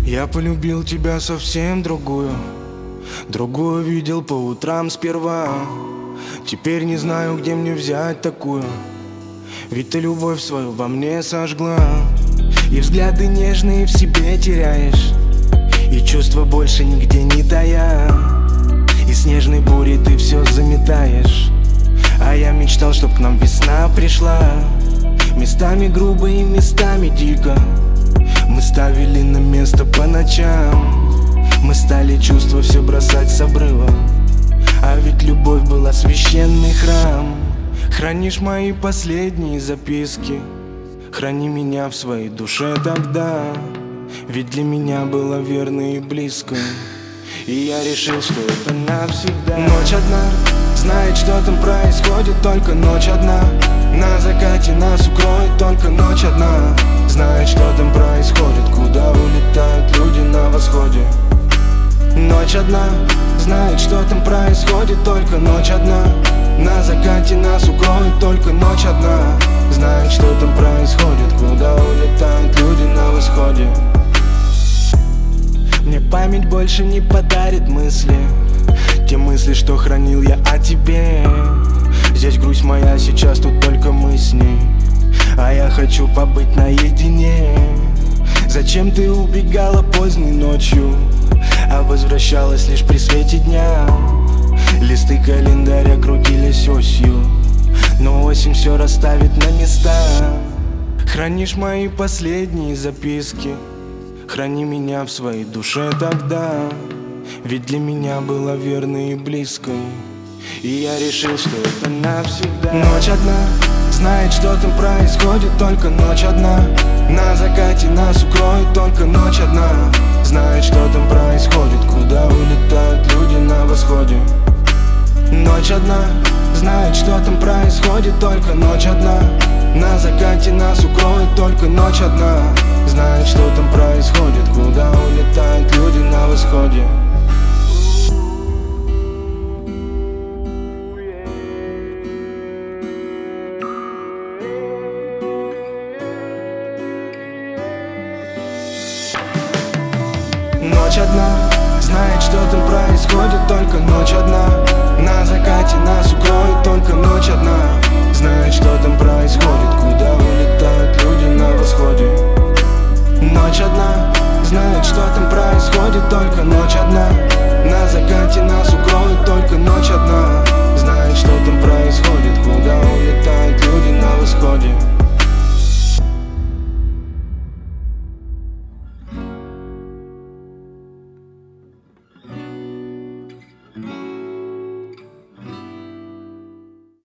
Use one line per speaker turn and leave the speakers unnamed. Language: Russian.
Я полюбил тебя совсем другую, другую видел по утрам сперва. Теперь не знаю, где мне взять такую, ведь ты любовь свою во мне сожгла. И взгляды нежные в себе теряешь, и чувства больше нигде не тая. И снежной бурей ты все заметаешь, а я мечтал, чтоб к нам весна пришла. Местами грубо и местами дико мы ставили на место по ночам. Мы стали чувства все бросать с обрыва, а ведь любовь была священный храм. Хранишь мои последние записки, храни меня в своей душе тогда, ведь для меня было верно и близко, и я решил, что это навсегда. Ночь одна, знает, что там происходит, только ночь одна. На закате нас укроет только ночь одна. Знает, что там происходит, куда улетают люди на восходе. Ночь одна, знает, что там происходит, только ночь одна. На закате нас укроет только ночь одна. Знает, что там происходит, куда улетают люди на восходе. Мне память больше не подарит мысли, те мысли, что хранил я о тебе. Здесь грусть моя, сейчас тут только мы с ней, а я хочу побыть наедине. Зачем ты убегала поздней ночью, а возвращалась лишь при свете дня? Листы календаря крутились осью, но осень все расставит на места. Хранишь мои последние записки, храни меня в своей душе тогда, ведь для меня было верно и близко, и я решил, что это навсегда. Ночь одна, знает, что там происходит, только ночь одна. На закате нас укроет только ночь одна. Знает, что там происходит, куда улетают люди на восходе. Ночь одна, знает, что там происходит, только ночь одна. На закате нас укроет только ночь одна. Знает, что там происходит, куда улетают люди на восходе. Ночь одна, знает, что там происходит, только ночь одна. На закате нас укроет только ночь одна. Знает, что там происходит, куда улетают люди на восходе. Ночь одна, знает, что там происходит, только ночь одна. На закате нас укроет только ночь одна. Знает, что там происходит, куда улетают люди на восходе.